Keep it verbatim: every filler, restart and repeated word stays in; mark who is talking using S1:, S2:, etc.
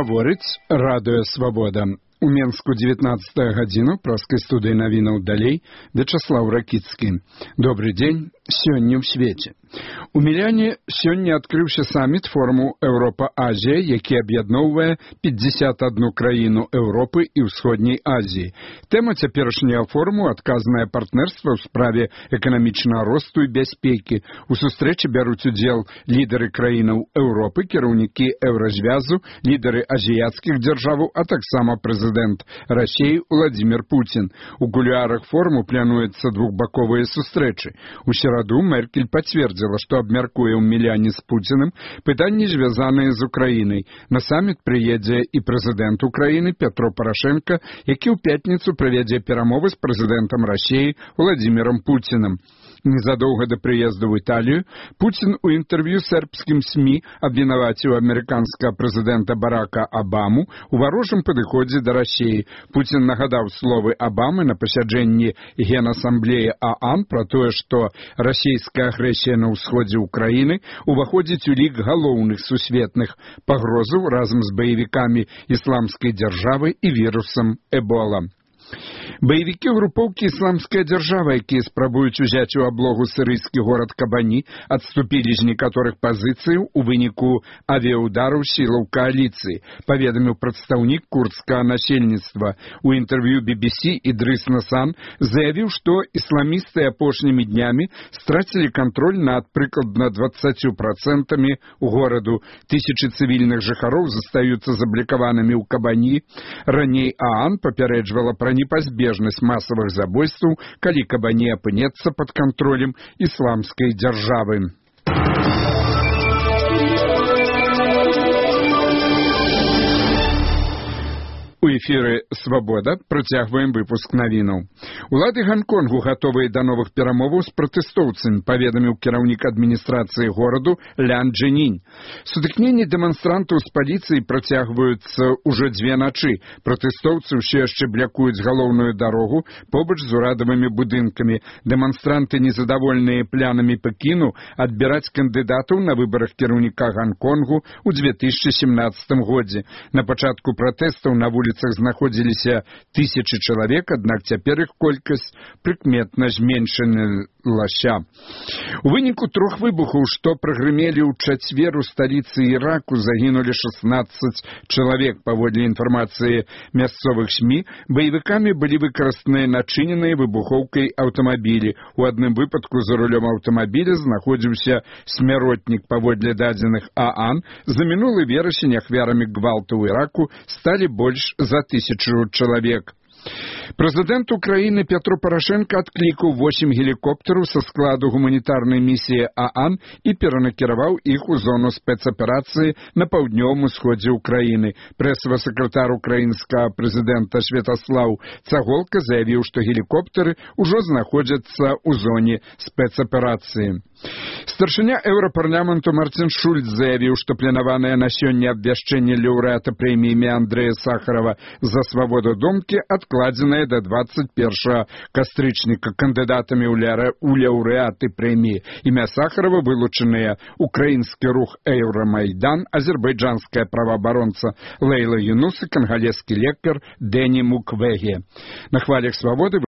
S1: Гаворыць радыё «Свабода». У Менску дзевятнаццатая гадзіна, праскай студыі навінаў далей, Вячаслаў Ракіцкі. Добры дзень, сёння ў свеце. У Міляне сёння адкрыўся саміт форуму Еўропа-Азія, які аб'ядноўвае пятьдесят одну краіну Еўропы і ўсходняй Азіі. Тэма цяперашняга форуму – адказнае партнерства ў справе эканамічнага росту і бяспекі. У сустрэчы бяруць удзел лідары краінаў Еўропы, кіраўнікі Еўразвязу, лідары азіяцкіх дзяржаваў, а таксама прэзідэнт Расіі Владзімір Пуцін. У кулуарах форуму плануецца двухбаковыя сустрэчы. У сераду Меркель пацвердзіла, што абмяркуе ў Міляне з Пуціным пытанні, звязаныя з Украінай. На саміт прыедзе і прэзідэнт Украіны Пятро Парашенка, які ў пятніцу правядзе перамовы з прэзідэнтам Расіі Владзімірам Пуціным. Незадоўга да прыезду ў Італію Пуцін у інтэрв'ю сербскім СМІ абвінаваціў амерыканскага прэзідэнта Барака Абаму у варожым падыходзе да Расіі. Пуцін нагадаў словы Абамы на пасяджэнні Генасамблеі ААН пра тое, што расійская агрэсія на ўсходзе ўкраіны уваходзіць у лік галоўных сусветных пагрозаў разам з баевікамі ісламскай дзяржавы і вірусам Эбола. Баевікі групоўкі «Ісламская дзяржава», якія спрабуюць узяць у аблогу сірыйскі горад Кабані, адступілі з некаторых пазіцыяў у выніку авіяудараў сілаў кааліцыі, паведаміў прадстаўнік курдскага насельніцтва. У інтэрв'ю би би си Ідрыс Насан заявіў, што ісламісты апошнімі днямі страцілі кантроль над прыкладна дваццатью працэнтамі гораду. Тысячы цывільных жыхароў застаюцца заблікаванымі ў Кабані. Раней ААН папярэджвала пра непазбежнасць масавых забойстваў, калі Кабані апынецца пад кантролем ісламскай дзяржавы. У эфіры «Свабода» працягваем выпуск навінаў. Улады Ганконгу гатовыя да новых перамоваў з пратэстоўцамі, паведаміў кіраўнік адміністрацыі гораду Лян Чжэньмінь. Сутыкненні дэманстрантаў з паліцыяй працягваюцца ўжо дзве начы. Пратэстоўцы ўсё яшчэ блякуюць галоўную дарогу побач з урадавымі будынкамі. Дэманстранты, незадаволеныя планамі Пекіну адбіраць кандыдатаў на выбарах кіраўніка Ганконгу ў две тысячы семнаццатым годзе. На пачатку пратэстаў на вуліцы знаходзіліся тысячы чалавек, аднак цяпер іх колькасць прыкметна зменшылася. У выніку трох выбухаў, што прагрымелі ў чацвер у сталіцы Іраку, загінулі шаснаццаць чалавек. Паводле інфармацыі мясцовых СМІ, баевікамі былі выкарыстаныя начыненыя выбухоўкай аўтамабілі. У адным выпадку за рулём аўтамабіля знаходзіўся смяротнік. Паводле дадзеных ААН, за мінулы верасень ахвярамі гвалту ў Іраку сталі больш за тысячу чалавек. Прэзідэнт Украіны Пятро Парашенка адклікаў восем гелікоптараў са складу гуманітарнай місіі ААН і перанакіраваў іх у зону спецаперацыі на паўднёвым усходзе ўкраіны. Прэсавы сакратар украінскага прэзідэнта Святаслаў Цаголка заявіў, што гелікоптары ўжо знаходзяцца ў зоне спецаперацыі. Старшыня Еўрапарламенту Марцін Шульц заявіў, што планаванае на сёння абвяшчэнне лаўрэата прэміі Андрэя Сахарова за свабоду думкі адкладзенае да дваццаць першага кастрычніка. Кандыдатамі ў лаўрэаты прэміі імя Сахарова вылучаныя украінскі рух Еўрамайдан, азербайджанская праваабаронца Лейла Юнус і кангалескі лекар Дэні Муквеге. На хвалях свабоды